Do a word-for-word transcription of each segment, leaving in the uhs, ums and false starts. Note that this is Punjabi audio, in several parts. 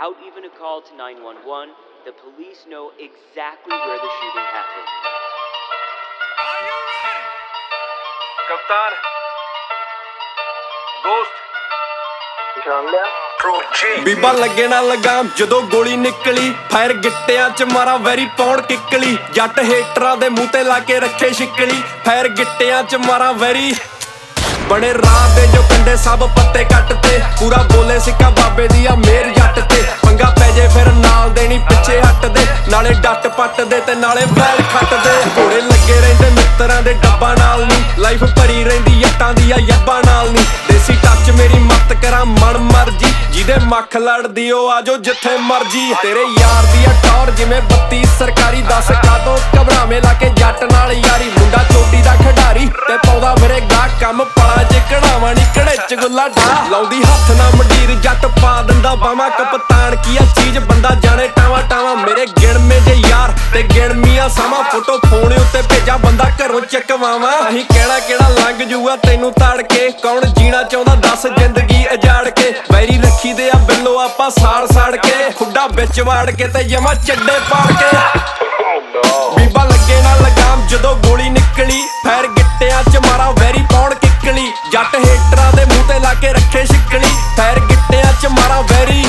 without even a call to nine one one, the police know exactly where the shooting happened. Are you ready? Kaptan Ghost ਪਛਾਣ ਲਿਆ ਬੀਬਾ ਲੱਗੇ ਨਾ ਲਗਾਮ ਜਦੋਂ ਗੋਲੀ ਨਿਕਲੀ ਫਾਇਰ ਗਿੱਟਿਆਂ ਚ ਮਾਰਾ ਵੈਰੀ ਪੌਣ ਕਿੱਕਲੀ ਜੱਟ ਹੇਟਰਾਂ ਦੇ ਮੂੰਹ ਤੇ ਲਾ ਕੇ ਰੱਖੇ ਛਿੱਕਲੀ ਫਾਇਰ ਗਿੱਟਿਆਂ ਚ ਮਾਰਾ ਵੈਰੀ ਬਣੇ ਰਾਹ ਦੇ ਜੋ ਕੰਡੇ ਸਭ ਪੱਤੇ ਕੱਟ ਤੇ ਪੂਰਾ ਬੋਲੇ ਸਿੱਕਾ ਬਾਬੇ ਦੀ ਆ ਮੇਰ ਜੱਟ ਤੇ ਪੰਗਾ ਪੈ ਜੇ ਫਿਰ ਨਾਲ ਦੇਣੀ ਪਿੱਛੇ ਹੱਟ ਦੇ ਨਾਲੇ ਡੱਟ ਪੱਟ ਦੇ ਤੇ ਨਾਲੇ ਵੈਲ ਖੱਟ ਦੇ ਘੋੜੇ ਲੱਗੇ ਰਹਿੰਦੇ ਮਿੱਤਰਾਂ ਦੇ ਡੱਬਾ ਨਾਲ ਨੀ ਲਾਈਫ ਭਰੀ ਰਹਿੰਦੀ ਜੱਟਾਂ ਦੀ ਆ ਯੱਬਾਂ ਨਾਲ ਨੀ ਦੇਸੀ ਟੱਚ ਮੇਰੀ ਮੱਤ ਕਰਾਂ ਮਨ ਮਰਜੀ ਜਿਹਦੇ ਮੱਖ ਲੜਦੀ ਉਹ ਆਜੋ ਜਿੱਥੇ ਮਰਜੀ ਤੇਰੇ ਯਾਰ ਦੀ ਆ ਟੌਰ ਜਿਵੇਂ ਬੱਤੀ ਸਰਕਾਰੀ ਦੱਸ ਕਾਦੋਂ ਘਬਰਾਵੇਂ ਲਾ ਕੇ ਜੱਟ ਨਾਲ ਯਾਰੀ ਮੁੰਡਾ ਚੋਟੀ ਦਾ ਖਿਡਾਰੀ ਤੇ ਪਾਉਂਦਾ ਮੇਰੇ ਗਾਹ ਕੰਮ ਪਲਾ ਜੇ ਕਢਾਵਾਂ ਨੀ ਕੜੇ ਚ ਗੁੱਲਾ ਢਾ ਲਾਉਂਦੀ ਹੱਥ ਨਾ ਮੰਡੀਰ ਜੱਟ ਪਾ ਦਿੰਦਾ ਬਾਵਾ ਕਪਤਾਨ ਕੀ ਆ ਚੀਜ਼ ਬੰਦਾ ਜਾਣੇ ਟਾਵਾ ਟਾਵਾ ਮੇਰੇ ਗਿਣਵੇਂ ਜੇ ਯਾਰ ਤੇ ਗਿਣਮੀਆਂ ਸਾਵਾਂ ਫੋਟੋ ਫੋਨ ਉੱਤੇ ਭੇਜਾ ਬੰਦਾ ਘਰੋਂ ਚੱਕਵਾਵਾਂ ਅਸੀਂ ਕਹਿਣਾ ਕਿਹੜਾ ਲੰਘ ਜੂਗਾ ਤੈਨੂੰ ਤੜ ਕੇ ਕੌਣ ਜੀਣਾ ਚਾਹੁੰਦਾ ਦੱਸ ਜ਼ਿੰਦਗੀ ਉਜਾੜ ਕੇ ਵੈਰੀ ਰੱਖੀ ਦੇ ਆ ਬਿੱਲੋ ਆਪਾਂ ਸਾੜ ਸਾੜ ਕੇ ਖੁੱਡਾ ਵਿੱਚ ਵਾੜ ਕੇ ਤੇ ਜਮਾ ਚੱਡੇ ਪਾੜ ਕੇ ਬੀਬਾ ਲੱਗੇ ਨਾ ਲਗਾਮ ਜਦੋਂ ਗੋਲੀ ਨਿਕਲੀ ਫੈਰ ਗਿੱਟਿਆਂ ਚ ਮਾਰਾ ਵੈਰੀ ਪੌਣ ਕਿੱਕਲੀ ਜੱਟ ਹੇਟਰਾਂ ਦੇ ਮੂੰਹ ਤੇ ਲਾ ਕੇ ਰੱਖੇ ਛਿੱਕਲੀ ਫੈਰ ਗਿੱਟਿਆਂ ਚ ਮਾਰਾ ਵੈਰੀ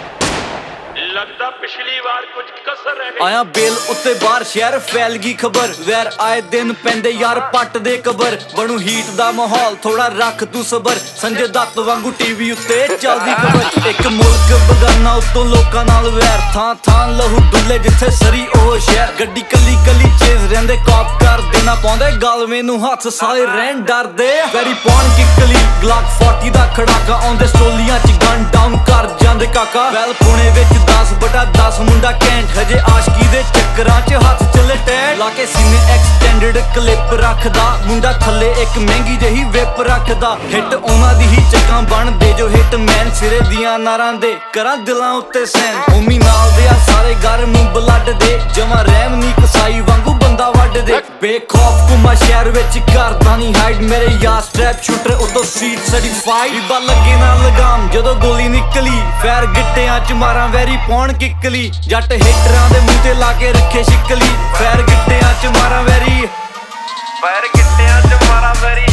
लगता पिछली बार कुछ कसर रह गई ਆਇਆ ਬੇਲ ਉੱਤੇ ਬਾਹਰ ਸ਼ਹਿਰ ਫੈਲ ਗਈ ਖਬਰ ਵੈਰ ਆਏ ਦਿਨ ਪੈਂਦੇ ਯਾਰ ਪੱਟ ਦੇ ਕਬਰ ਬਣੂ ਹੀਟ ਦਾ ਮਾਹੌਲ ਥੋੜਾ ਰੱਖ ਤੂੰ ਸਬਰ ਸੰਜੇ ਦੱਤ ਵਾਂਗੂ ਟੀਵੀ ਉੱਤੇ ਚੱਲਦੀ ਖਬਰ ਇੱਕ ਮੁਲਕ ਬਗਾਨਾ ਉੱਤੋਂ ਲੋਕਾਂ ਨਾਲ ਵੈਰ ਥਾਂ ਥਾਂ ਲਹੂ ਡੁੱਲੇ ਜਿੱਥੇ ਸਰੀ ਉਹ ਸ਼ਹਿਰ ਗੱਡੀ ਕੱਲੀ ਕੱਲੀ ਚੇਜ਼ ਰਹਿੰਦੇ ਕਾਪ ਕਰ ਦੇਣਾ ਪਾਉਂਦੇ ਗਲਵੇਂ ਨੂੰ ਹੱਥ ਸਾਰੇ ਰਹਿਣ ਡਰਦੇ ਵੈਰੀ ਪੌਣ ਕਿੱਕਲੀ ਗਲਾਕ ਚਾਲੀ ਦਾ ਖੜਾਕਾ ਆਉਂਦੇ ਸਟੋਲੀਆਂ ਚ ਗਨ ਡਾਊਨ ਕਰ ਜਾਂਦੇ ਕਾਕਾ ਵੈਲ ਪੁਣੇ ਵਿੱਚ ਦਸ ਬਟਾ ਦਸ ਮੁੰਡਾ ਕੈਂਟ ਹਜੇ ਆਸ਼ਕੀ ਦੇ ਚੱਕਰਾਂ ਚ ਹੱਥ ਚੱਲੇ ਟੈਟ ਲਾ ਕੇ ਸੀਨੇ ਐਕਸਟੈਂਡਡ ਕਲਿੱਪ ਰੱਖਦਾ ਮੁੰਡਾ ਥੱਲੇ ਇੱਕ ਮਹਿੰਗੀ ਜਿਹੀ ਵਿਪ ਰੱਖਦਾ ਹਿੱਟ ਉਹਨਾਂ ਦੀ ਹੀ ਚੱਕਾਂ ਬਣਦੇ ਜੋ ਹਿੱਟ ਮੈਨ ਸਿਰੇ ਦੀਆਂ ਨਾਰਾਂ ਦੇ ਕਰਾਂ ਦਿਲਾਂ ਉੱਤੇ ਸੈਨ ਹੋਮੀ ਨਾਲ ਦੇ ਆ ਸਾਰੇ ਗਰਮ ਬਲੱਡ ਦੇ ਜਮਾ ਰਹਿਮ ਨੀ ਕਸਾਈ ਵਾਂਗੂ ਬੰਦਾ ਵੱਢ ਦੇ ਬੇਖੌਫ ਕੁਮਾ ਸ਼ਹਿਰ ਵਿੱਚ ਕਰਦਾ ਨਹੀਂ ਹਾਈਡ ਮੇਰੇ ਯਾਰ ਸਟ੍ਰੈਪ ਸ਼ੂਟਰ ਉਦੋਂ ਸੀਟ ਸਰਟੀਫਾਈਡ ਬੀਬਾ ਲੱਗੇ ਨਾ ਲਗਾਮ ਜਦੋਂ ਗੋਲੀ ਨਿਕਲੀ ਫੈਰ ਗਿੱਟਿਆਂ ਚ ਮਾਰਾਂ ਵੈਰੀ ਪੌਣ ਕਿੱਕਲੀ ਜੱਟ ਹੇਟਰਾਂ ਦੇ ਮੂੰਹ ਤੇ ਲਾ ਕੇ ਰੱਖੇ ਛਿੱਕਲੀ ਫੈਰ ਗਿੱਟਿਆਂ ਚ ਮਾਰਾਂ ਵੈਰੀ ਫੈਰ ਗਿੱਟਿਆਂ ਚ ਮਾਰਾਂ ਵੈਰੀ